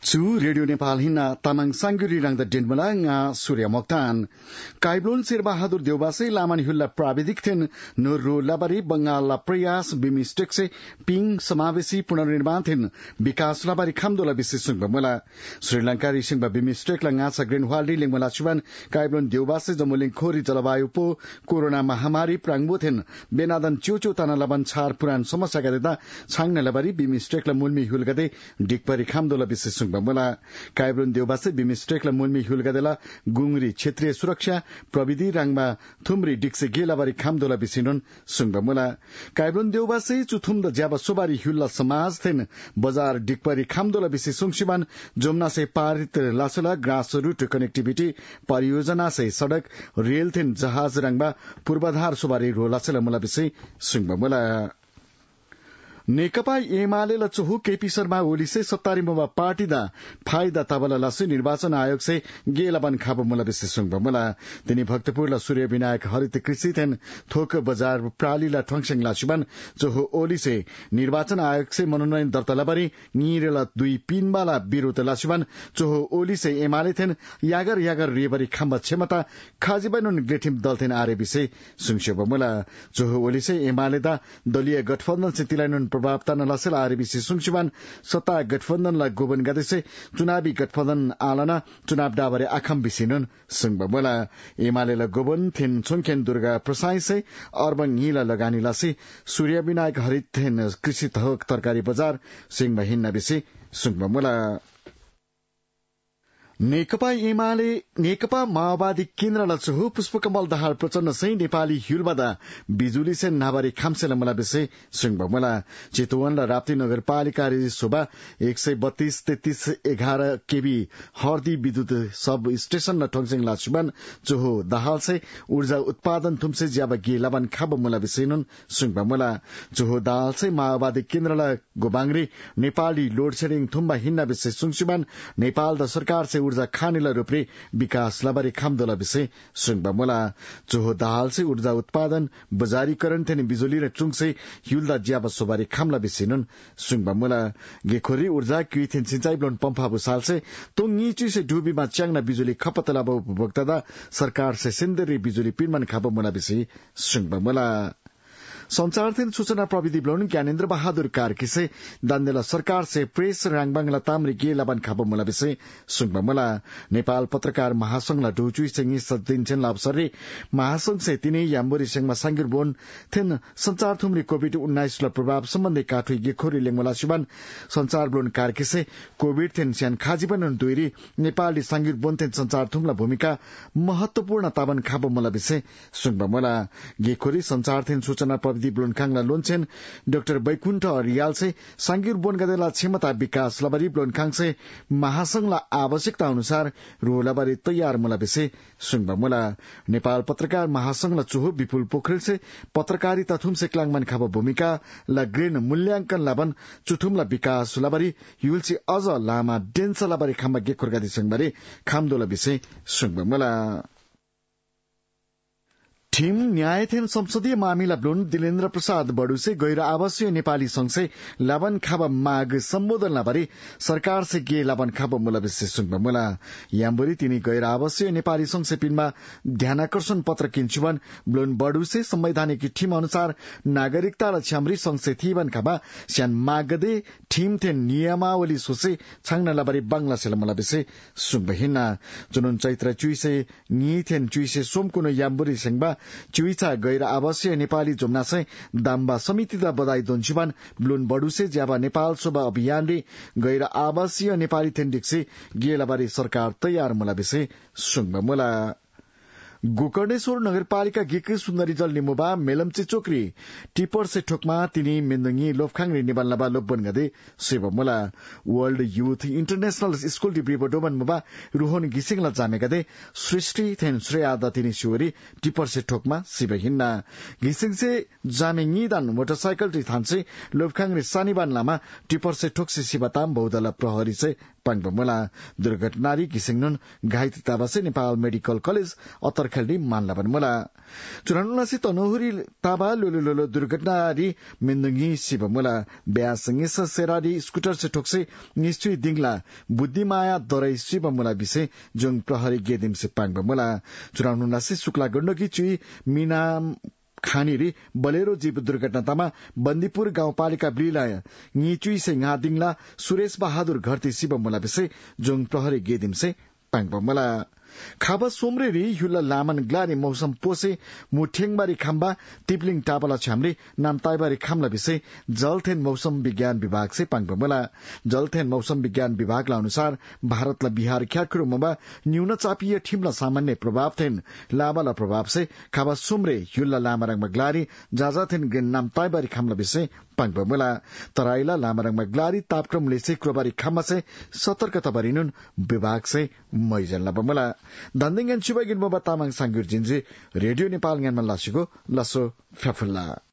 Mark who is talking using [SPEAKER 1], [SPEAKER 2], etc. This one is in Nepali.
[SPEAKER 1] Chu Radio Nepal hina tamang sangguri rang da denmala nga Surya Mokhtan. Kaiblon Sirbahadur Deobase laman hulla प्राविधिक थिन नोरो लाबारी बंगाल प्रयास बिमिस्टेक से पिंग समावेशी पुनर्निर्माण थिन विकास लाबारी खामदोला विशेषण बमला श्रीलंका रिसिंग बिमिस्टेक लंगा सग्रेन वाली लिंगमला सुबन काइब्लोन देउबासे जमुलिंग खोरी जलवायु पो कोरोना महामारी प्रांगबो थिन बेनादन च्युचु तना लबन छार पुरान समस्या गदेदा छांगना लाबारी बिमिस्टेक ल मुलमी हुलगदे डिकपरी खामदोला विशेषण बमला काइब्लोन देउबासे बिमिस्टेक ल मुलमी हुलगदेला गुंगरी क्षेत्रीय सुरक्षा प्रविधि रंगमा थुमरी डिक्से गेलाबारी खामदोला बिसिनोन सुंगबमुला काइब्लोन देउबासे चुथुम द ज्याबा सोबारी हुल्ला समाज थिन बजार डिकपरी खामदोला बिसि सुंगसिबान जोमना से पारित लासला ग्रास रूट कनेक्टिविटी परियोजना से सड़क रेल थिन जहाज रंगबा पूर्वाधार सोबारी रोलासला मुला बिसि सुंगबमुला नेकपा एमाले ल चोहु केपी शर्मा ओली से सत्तारी मुवा पार्टी दा फाइदा तबला लसु निर्वाचन आयोग से गेलाबन खाब मुला विशेषण बमुला तिनी भक्तपुर ल सूर्य विनायक हरित कृषि थेन थोक बजार प्राली ला ठंगसेंग लासुबन चोहु ओली से निर्वाचन आयोग से मनोनयन दर्ता लबरी नीरेला दुई पिनबाला विरोध लासुबन चोहु ओली से एमाले थेन यागर रेबरी खाम्बा क्षमता खाजिबैनुन ग्लेठिम दल थेन आरे विषय सुंग्से बमुला चोहु ओली से एमाले दा दलीय गठबन्धन से तिलाइनुन प्रभावता नलासेल आरबीसी सुंगसिबान सत्ता गठबन्धनलाई गोबन गर्दैछे चुनावी गठबन्धन आलना चुनाव डाबरे आखम बिसिनुन सुंगबमला एमालेला गोबन थिन छुङखेन दुर्गा प्रसाईसे अर्बङ हिला लगानी लासी सूर्य विनायक हरित थिन कृषि थोक तरकारी बजार सिंह हिन्ना बिसी सुंगबमला नेकपा माओवादी केन्द्र लचहु पुष्पकमल दाहाल प्रचण्ड सै नेपाली हुलबादा बिजुली से नाबारी खामसेला मला विषय सुंगबमला चितवन र राप्ती नगरपालिका शोभा 132-33-11 केबी हर्दी विद्युत सब स्टेशन र ठोङसेङ लासुबन चोहो दाहाल से ऊर्जा उत्पादन थुमसे ज्याबा गेलाबन खाब मुला विषयनुन सुंगबमला चोहो दाहाल से माओवादी केन्द्रला गोबांगरी नेपाली लोड शेडिङ थुम्बा हिन्ना विषय सुंगसिबन नेपाल द सरकार से ऊर्जा खानेला रूपले विकास लाबारी खामदोला विषय सुंगबमला चोहो दाहाल से ऊर्जा उत्पादन बजारीकरण थेनी बिजुली र चुङसे हिउल्दा ज्याबा सोबारी खामला विषयनुन सुंगबमला गेखोरी ऊर्जा क्युथिन सिंचाई ब्लोन पंपा बुसाल से तोंगी चुसे डुबीमा च्याङना बिजुली खपत लाभ उपभोक्ता सरकार से सिन्देरी बिजुली पिनमन खाबमुला विषय सुंगबमला संचार थिन सूचना प्रविधि ब्लोन ज्ञानेन्द्र बहादुर कार्की से दान्देला सरकार से प्रेस राङबाङला तामरी गेलाबन खाबमुला विषय सुंगबमला नेपाल पत्रकार महासंघला डोचुई सेंगी सदिन्छन लाभसरी महासंघ से तिनी याम्बोरी सेंगमा सांगिर बोन थिन संचार थुमरी कोभिड-19 ला प्रभाव सम्बन्धी काठुई गेखोरी लेङमला सुबन संचार ब्लोन कार्की से कोभिड थिन स्यान खाजिबन दुईरी नेपाली सांगिर बोन थिन संचार थुमला भूमिका महत्वपूर्ण ताबन खाबमुला विषय सुंगबमला गेखोरी संचार थिन सूचना प्रविधि ब्लोनखाङला लोन्छेन डाक्टर बैकुण्ठ रियाल से सांगिर बोन गदेला क्षमता विकास लबारी ब्लोनखाङ से महासंघला आवश्यकता अनुसार रोलाबारी तयार मुला विषय सुंगबमुला नेपाल पत्रकार महासंघला चोहो विपुल पोखरेल से पत्रकारिता थुम से क्लाङमन खाब भूमिका ला ग्रेन मूल्यांकन लाबन चुथुमला विकास लबारी युलसी अझ लामा डेन्स लबारी खाममा गेखोरगादी संगबारी खामदोला विषय सुंगबमुला टीम न्यायथेन संसदीय मामिला ब्लोन दिलेन्द्र प्रसाद बडू से गैर आवासीय नेपाली संघ से लाबन खाब माग सम्बोधन लाबारी सरकार से गे लाबन खाब मुला विशेष सुंगबमुला याम्बोरी तिनी गैर आवासीय नेपाली संघ से पिनमा ध्यानाकर्षण पत्र किन्छुवन ब्लोन बडू से संवैधानिक टीम अनुसार नागरिकता र छ्यामरी संघ से थीवन खाबा स्यान मागदे टीम थे नियमावली सोसे छांगना लाबारी बांग्ला से मुला विशेष सुंगबहिना जुनुन चैत्र चुइसे निथेन चुइसे सोमकुनो याम्बोरी सेंगबा चुइचा गैर आवासीय नेपाली जोमनासे दाम्बा समिति दा बधाई दोन्चुबान ब्लुन बडुसे ज्याबा नेपाल शोभा अभियानले गैर आवासीय नेपाली थेन्डिक्से गेलाबारी सरकार तयार मुला विषय सुंगबमुला गोकर्णेश्वर नगरपालिका गिक्री सुन्दरी जल निमुबा मेलम्चे चोकरी टिपर से ठोकमा तिनी मेन्दंगी लोफखाङरी निबालनबा लोपबन गदे सेबमुला वर्ल्ड युथ इंटरनेशनल स्कूल डिब्रिबोडोबन मुबा रुहोन गिसिङला जामे गदे सृष्टि थेन श्रेयादा तिनी शिवरी टिपर से ठोकमा सिबहिन्ना गिसिङ से जामे निदान मोटरसाइकल रि थान्से लोफखाङरी सानिबान लामा टिपर से ठोकसे सिबाताम बहुदला प्रहरी से पाङबमला दुर्घटनारी किसिङनुन घाइते ताबासे नेपाल मेडिकल कलेज अतरखेल्डी मानला बनमला चुरानुनासी तनहुरी ताबा लोलो दुर्घटनारी मिन्दुङी सिबमला ब्यासंगे सेरारी स्कुटर से ठोक्से निश्चय दिङला बुद्धिमाया दरै सिबमला विषय जुङ प्रहरी गेदिम से पाङबमला चुरानुनासी शुक्ला गण्डकी चुई मीना खानीरी बलेरो जीव दुर्घटनामा बन्दीपुर गाउँपालिका ब्लिलाय निचुई से दिङला सुरेश बहादुर घरती सिबमला विषय जुङ प्रहरी गेदिम से पाङबमला खाबा सोमरेरी युला लामन ग्लारी मौसम पोसे मुठेङबारी खाम्बा टिप्लिङ टापला छाम्री नामताईबारी खाम्ला विषय जलथेन मौसम विज्ञान विभाग से पाङबमला जलथेन मौसम विज्ञान विभाग अनुसार भारतला बिहार ख्याक्रुमबा न्यून चापिय ठिमला सामान्य प्रभाव थेन लाबाला प्रभाव से खाबा सोमरे युला लामरङमा ग्लारी जाजाथेन गेन नामताईबारी खाम्ला विषय पाङबमला तराईला लामरङमा ग्लारी तापक्रम लेसे क्रोबारी खाम्मा से सतर्कता बरिनुन विभाग से मैजन बमला दान्दिङ एन शिवगिन मोबा तामाङ सांगुर जिन्जी रेडियो नेपाल ज्ञानमा लासेको लसो फ्याफुल्ला